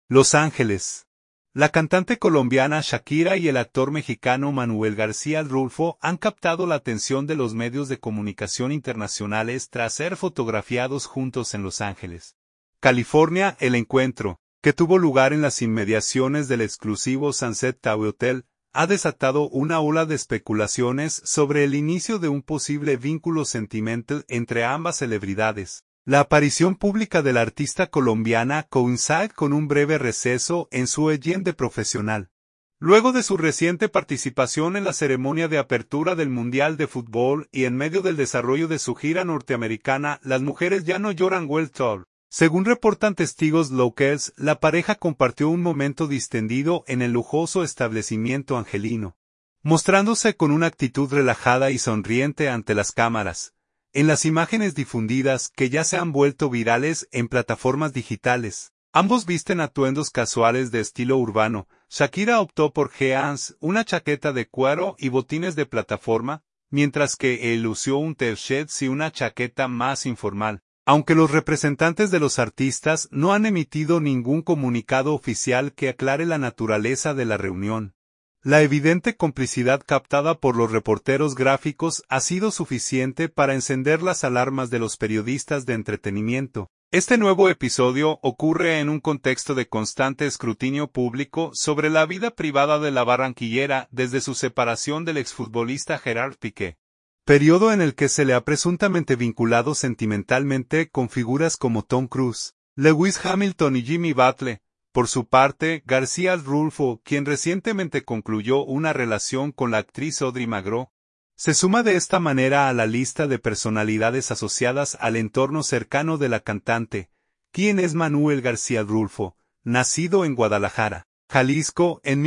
Los Ángeles. La cantante colombiana Shakira y el actor mexicano Manuel García Rulfo han captado la atención de los medios de comunicación internacionales tras ser fotografiados juntos en Los Ángeles, California. El encuentro, que tuvo lugar en las inmediaciones del exclusivo Sunset Tower Hotel, ha desatado una ola de especulaciones sobre el inicio de un posible vínculo sentimental entre ambas celebridades. La aparición pública de la artista colombiana coincide con un breve receso en su allende profesional. Luego de su reciente participación en la ceremonia de apertura del Mundial de Fútbol y en medio del desarrollo de su gira norteamericana, Las mujeres ya no lloran World Tour. Según reportan testigos locales, la pareja compartió un momento distendido en el lujoso establecimiento angelino, mostrándose con una actitud relajada y sonriente ante las cámaras. En las imágenes difundidas, que ya se han vuelto virales en plataformas digitales, ambos visten atuendos casuales de estilo urbano. Shakira optó por jeans, una chaqueta de cuero y botines de plataforma, mientras que él lució un t-shirt y una chaqueta más informal. Aunque los representantes de los artistas no han emitido ningún comunicado oficial que aclare la naturaleza de la reunión, la evidente complicidad captada por los reporteros gráficos ha sido suficiente para encender las alarmas de los periodistas de entretenimiento. Este nuevo episodio ocurre en un contexto de constante escrutinio público sobre la vida privada de la barranquillera desde su separación del exfutbolista Gerard Piqué, periodo en el que se le ha presuntamente vinculado sentimentalmente con figuras como Tom Cruise, Lewis Hamilton y Jimmy Butler. Por su parte, García Rulfo, quien recientemente concluyó una relación con la actriz Audrey Magro, se suma de esta manera a la lista de personalidades asociadas al entorno cercano de la cantante. ¿Quién es Manuel García Rulfo? Nacido en Guadalajara, Jalisco, en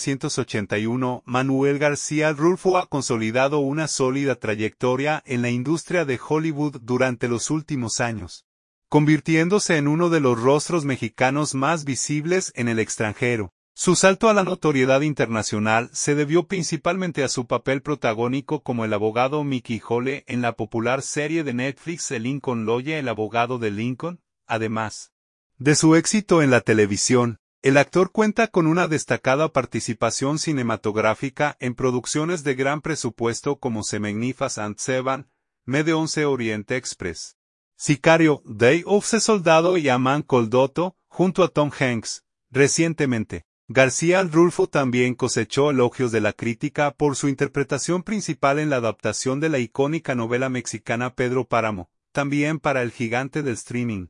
1981, Manuel García Rulfo ha consolidado una sólida trayectoria en la industria de Hollywood durante los últimos años, convirtiéndose en uno de los rostros mexicanos más visibles en el extranjero. Su salto a la notoriedad internacional se debió principalmente a su papel protagónico como el abogado Mickey Hole en la popular serie de Netflix The Lincoln Lawyer, el abogado de Lincoln. Además de su éxito en la televisión, el actor cuenta con una destacada participación cinematográfica en producciones de gran presupuesto como The Magnificent Seven, Mede 11 Orient Express, Sicario, Day of the Soldado y A Man Called Otto, junto a Tom Hanks. Recientemente, García Rulfo también cosechó elogios de la crítica por su interpretación principal en la adaptación de la icónica novela mexicana Pedro Páramo, también para el gigante del streaming.